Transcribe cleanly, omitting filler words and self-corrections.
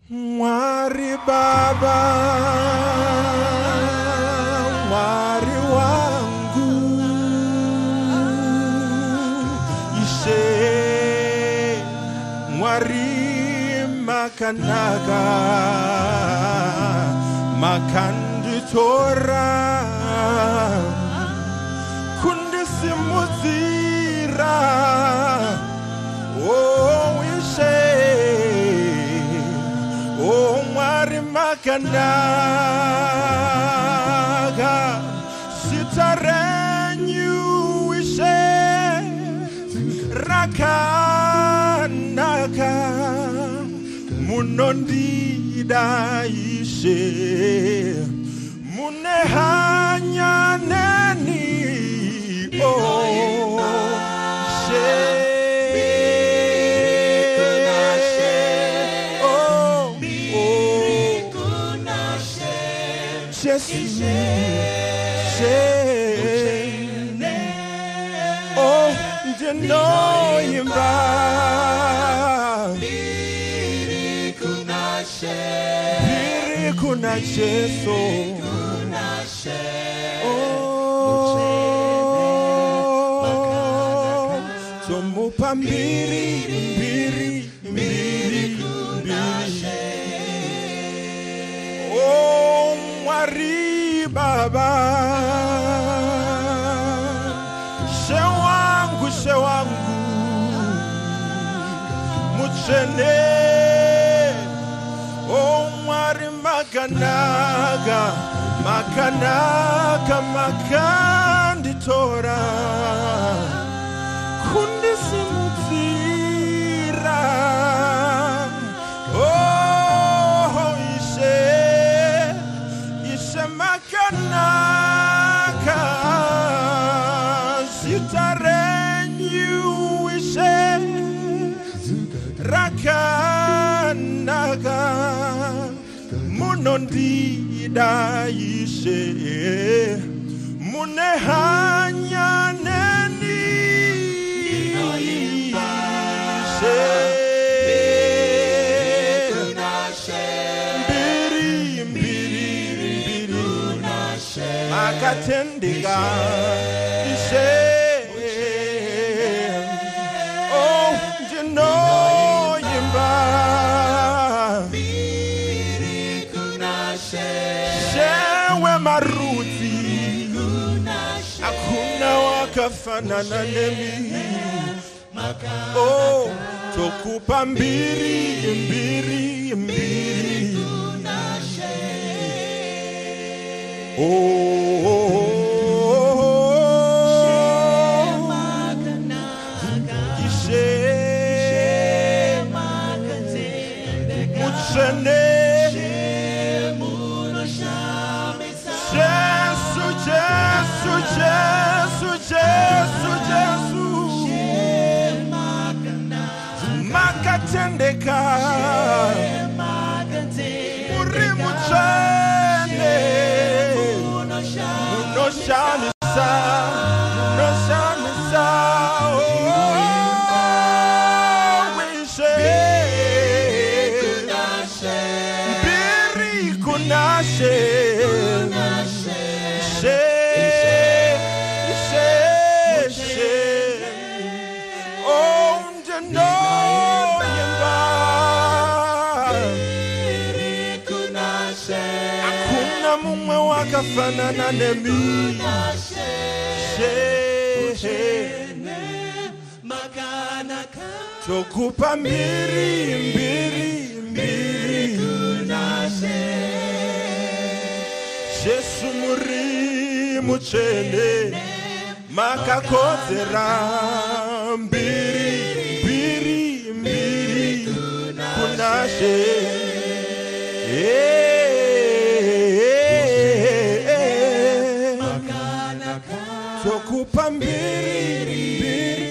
Mwari Baba, Mwari wangu, Ishe Mwari makanaga, makanditora, kundisimuzira, oh Ishe. Oh, Mwari makanaga, sitarenyu ishe rakanaga, munondida ishe, munehanya neni, oh ishe. Jesus, oh, you know him ba. Biri kuna Jesu. Oh, tumupa mbiri. Oh, Mwari Baba, shewangu, muchene. Oh, Mwari makanaga, makanditora, kundisimuzira. Oh, Ishe makanaka, sitarenyu ishe rakanaga, munondida ishe, munehanya neni ishe. Makatendeka ishe, oh, you know yimba. Shewe maruti, hakuna wakafanana nemi. Oh, tokupa mbiri. Oh, Ishe muchene, Jesu, makatendeka, muri muchene. No shamisa, oh, wishe, biri kunashe, oh, you know yimba, akuna mumwe wakafanana nemi. Tokupa mbiri. Jesu muri muchene, makakozera mbiri kunashe. Tokupa mbiri.